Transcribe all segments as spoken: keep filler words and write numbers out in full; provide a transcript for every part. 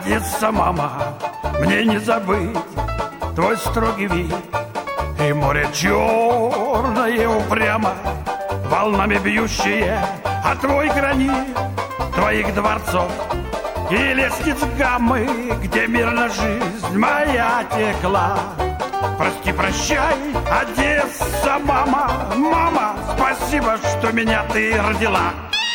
Одесса, мама, мне не забыть твой строгий вид. И море черное упрямо, волнами бьющие, а твой гранит твоих дворцов и лестниц гаммы, где мирно жизнь моя текла. Прости, прощай, Одесса, мама, мама, спасибо, что меня ты родила.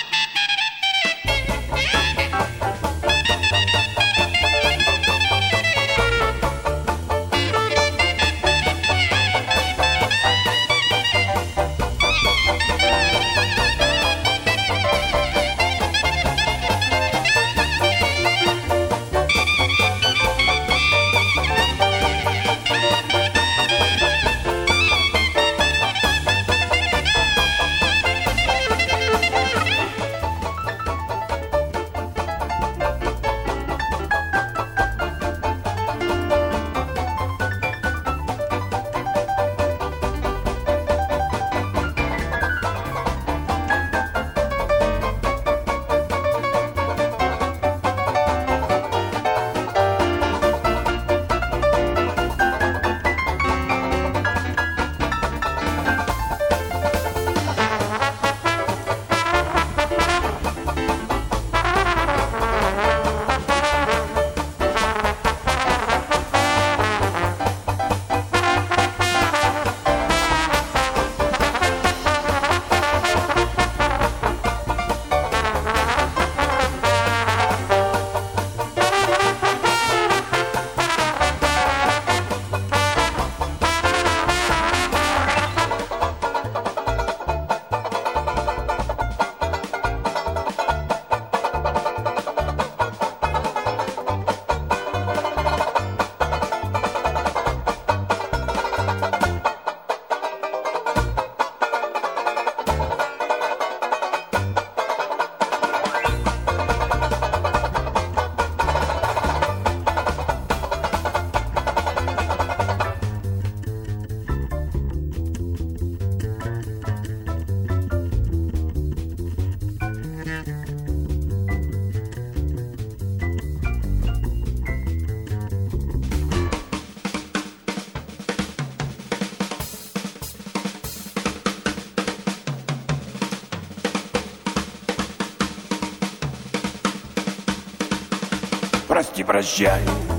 Прости, прощай,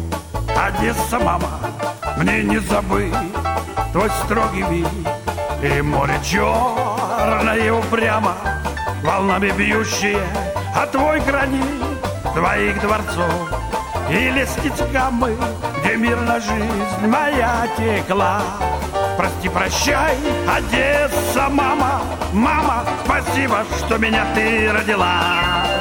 Одесса, мама, мне не забыть твой строгий вид. И море черное упрямо, волнами бьющие, а твой гранит твоих дворцов и лестниц гаммы, где мирно жизнь моя текла. Прости, прощай, Одесса, мама, мама, спасибо, что меня ты родила.